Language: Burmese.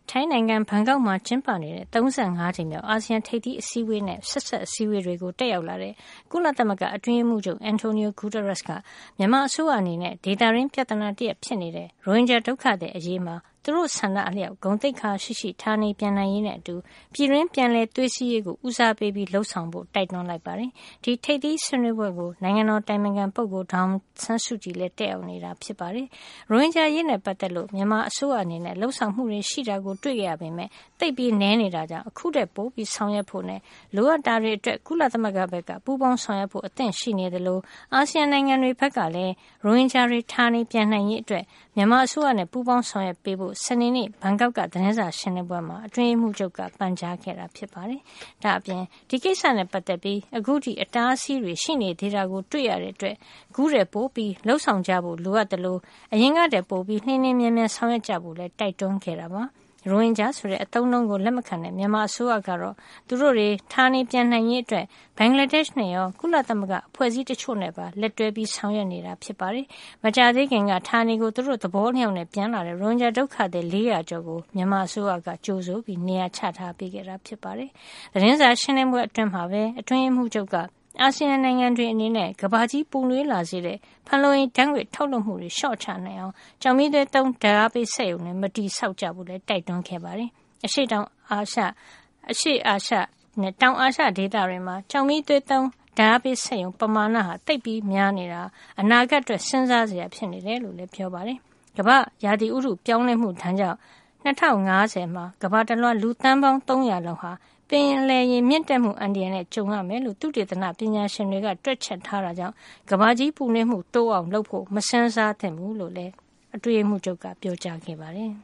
ထိုင်းနိုင်ငံဘန်ကောက်မှာကျင်းပနေတဲ့35ကြိမ်မြောက်အာဆီယံထိပ်သီးအစည်းအဝေးနဲ့ဆက်စပ်အစည်းအဝေးတွေကိုတက်ရောက်လာတဲ့ကုလသမဂ္ဂအတွင်းရေးမှူးချုပ် Antonio Guterres ကမြန်မာအစိုးရအနေနဲ့ဒေသတွင်းပြဿနာတရပ်ဖြစ်နေတဲ့ရိုဟင်ဂျာဒုက္ခသည်အရေးမှာသူတို့ဆန္ဒအလျောက်ဂုဏ်သိက္ခာရှိရှိဌာနေပြန်နိုင်ရေးနဲ့အတူပြည်တွင်းပြန်လည်သွေးစည်းရေးကိုဦးစားပေးပြီးလှုံ့ဆော်ဖို့တိုက်တွန်းလိုက်ပါတယ်။ဒီထိပ်သီးဆွေးနွေးပွဲကိုနိုင်ငံတော်တိုင်ပင်ခံပုဂ္ဂိုလ်ဒေါ်ဆန်းစုကြည်လည်းတက်ရောက်နေတာဖြစ်ပါတယ်။ရိုဟင်ဂျာရေးနဲ့ပတ်သက်လို့မြန်မာအစိုးရအနေနဲ့လှုံ့ဆော်မှုတွေရှိတာကိုတွေ့ရပေမဲ့သိပ်ပြီးနည်းနေတာကြောင့်အခုတည်းပိုပြီးဆောင်ရွက်ဖို့နဲ့လိုအပ်တာတွေအတွက်ကုလသမဂ္ဂဘက်ကပူးပေါင်းဆောင်ရွက်ဖို့အသင့်ရှိနေတယ်လို့အာဆီယံနိုင်ငံတွေဘက်ကလည်းရိုဟင်ဂျာတွေဌာနေပြန်နိုင်ရေးအတွက်မြန်မာအစိုးရနဲ့ပူးပေါင်းဆောင်ရွက်ပေးဖို့စနေနေ့ဘန်ကောက်ကသတင်းစာရှင်းလင်းပွဲမှာအတွင်းရေးမှူးချုပ်ကပန်ကြားခဲ့တာဖြစ်ပါတယ်။ဒါအပြင်ဒီကိစ္စနဲ့ပတ်သက်ပြီးအခုထိအတားအဆီးတွေရှိနေသေးတာကိုတွေ့ရတဲ့အတွက်ခုတည်းပိုပြီးလှုံ့ဆော်ကြဖို့လိုအပ်တယ်လို့အရင်ကတည်းပိုပြီးနှင်းနှင်းမြဲမြဲဆောင်ရွက်ကြဖို့လည်းတိုက်တွန်းခဲ့တာပါ။ရိုဟင်ဂျာဆိုတဲ့အသုံးအနှုန်းကိုလက်မခံတဲ့မြန်မာအစိုးရကတော့သူတို့တွေဌာနေပြန်နိုင်ရေးအတွက်ဘင်္ဂလားဒေ့ရှ်နဲ့ရောကုလသမဂ္ဂအဖွဲ့အစည်းတချို့နဲ့ပါလက်တွဲပြီးဆောင်ရွက်နေတာဖြစ်ပါတယ်။မကြာသေးခင်ကဌာနေကိုသူတို့သဘောလျောက်နဲ့ပြန်လာတဲ့ရိုဟင်ဂျာဒုက္ခသည်400ကျော်ကိုမြန်မာအစိုးရကကြိုဆိုပြီးနေရာချထားပေးခဲ့တာဖြစ်ပါတယ်။သတင်းစာရှင်းလင်းပွဲအတွင်းမှာပဲအတွင်းရေးမှူးချုပ်ကအာဆီယံနိုင်ငံတွေအနေနဲ့ကမ္ဘာကြီးပူနွေးလာစေတဲ့ဖန်လုံအိမ်ဓာတ်ငွေ့ထုတ်လွှတ်မှုတွေလျှော့ချနိုင်အောင်ကျောက်မီးသွေးသုံးဓာတ်အားပေးစက်ရုံနဲ့မတည်ဆောက်ကြဖို့လည်းတိုက်တွန်းခဲ့ပါတယ်။အရှေ့အာရှနဲ့တောင်အာရှဒေသတွေမှာကျောက်မီးသွေးသုံးဓာတ်အားပေးစက်ရုံပမာဏဟာသိပ်ပြီးများနေတာအနာဂတ်အတွက်စဉ်းစားစရာဖြစ်နေတယ်လို့လည်းပြောပါတယ်။ကမ္ဘာရာသီဥတုပြောင်းလဲမှုဒဏ်ကြောင့်2050မှာကမ္ဘာတလွှားလူသန်းပေါင်း300လောက်ဟာပင်လယ်ရေမြင့်တက်မှုအန္တရာယ်နဲ့ကြုံရမယ်လို့သုတေသနပညာရှင်တွေကတွက်ချက်ထားတာကြောင့်ကမ္ဘာကြီးပူနွေးမှုတိုးအောင်လုပ်ဖို့မစင်စားသင့်ဘူးလို့လည်းအတွင်းရေးမှူးချုပ်ကပြောကြားခဲ့ပါတယ်